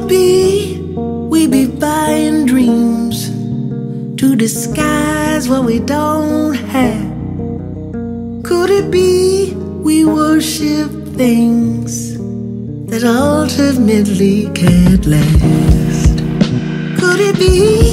it be we be buying dreams to disguise what we don't have? Could it be we worship things that ultimately can't last? Could it be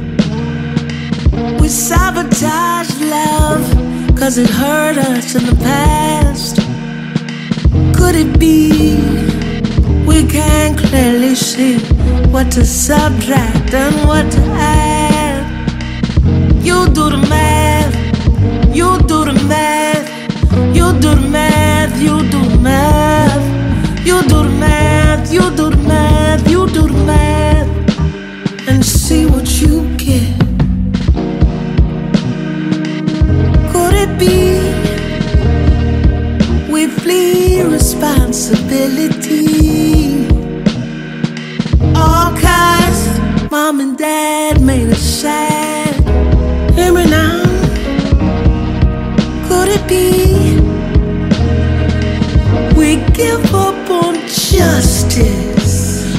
we sabotage love 'cause it hurt us in the past? Could it be we can't clearly see what to subtract and what to add? You do the math, you do the math, you do the math, you do the math, you do the math, you do the math, you do the math, and see what you get. Could it be we flee responsibility? All 'cause mom and dad made us sad. Hear me now. Could it be we give up on justice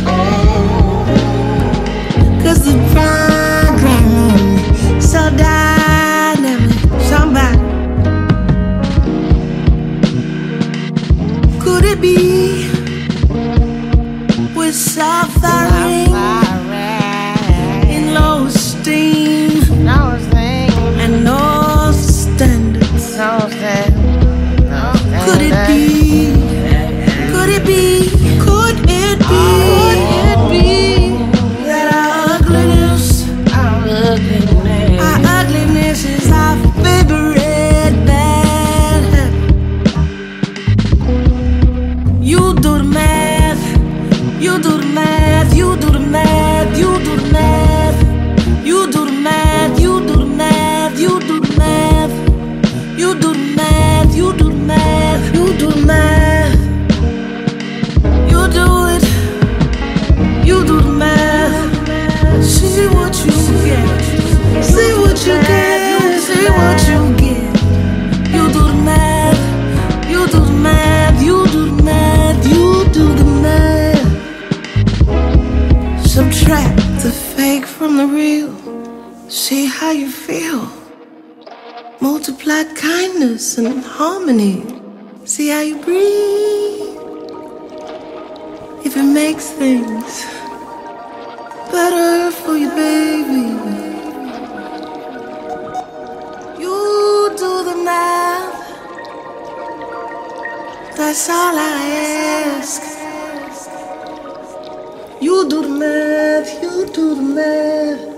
'cause the program so dynamic? Somebody. Could it be we're suffering in low esteem and no standards? Could it be? Could it be? Could it be? Could it be that our ugliness is our favorite bad habit? You do the math, you do the math, you do the math, you do the math, you do the math, you do the math, you do the math, you do the math, you do the math, you do the math, you do it, you do the math. See what you get, see what you get, see what you get. You do the math, you do the math, you do the math, you do the math. Subtract the fake from the real, see how you feel. Multiply kindness and harmony, see how you breathe. If it makes things better for you, baby, you do the math. That's all I ask. You do the math, you do the math.